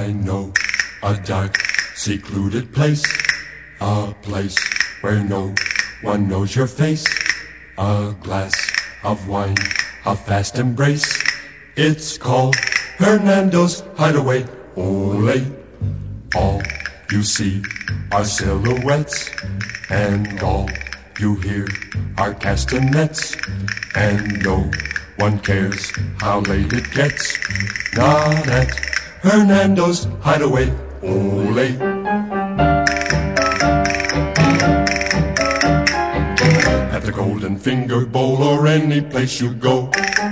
I know a dark, secluded place, a place where no one knows your face. A glass of wine, a fast embrace. It's called Hernando's Hideaway. Ole, all you see are silhouettes, and all you hear are castanets, and no one cares how late it gets. Not at Hernando's Hideaway. Ole. At the Golden Finger Bowl or any place you go,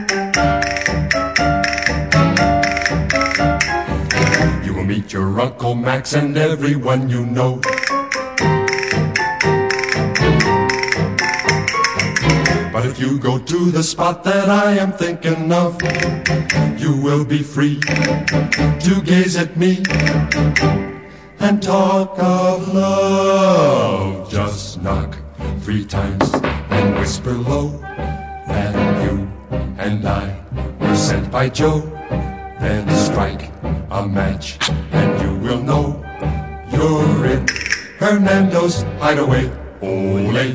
you will meet your Uncle Max and everyone you know. But if you go to the spot that I am thinking of, you will be free to gaze at me and talk of love. Just knock 3 times and whisper low that you and I were sent by Joe. Then strike a match and you will know you're in Hernando's Hideaway. Ole.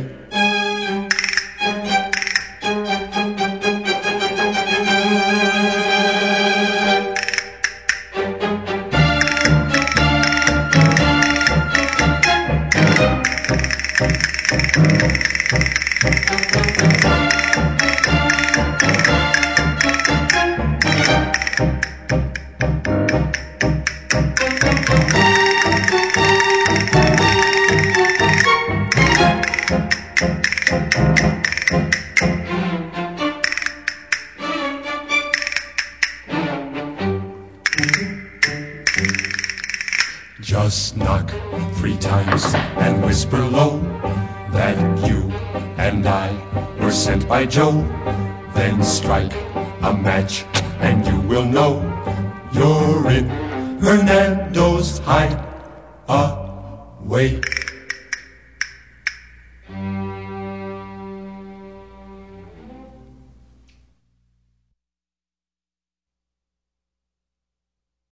Just knock 3 times and whisper low that you and I were sent by Joe. Then strike a match and you will know you're in Hernando's Hideaway.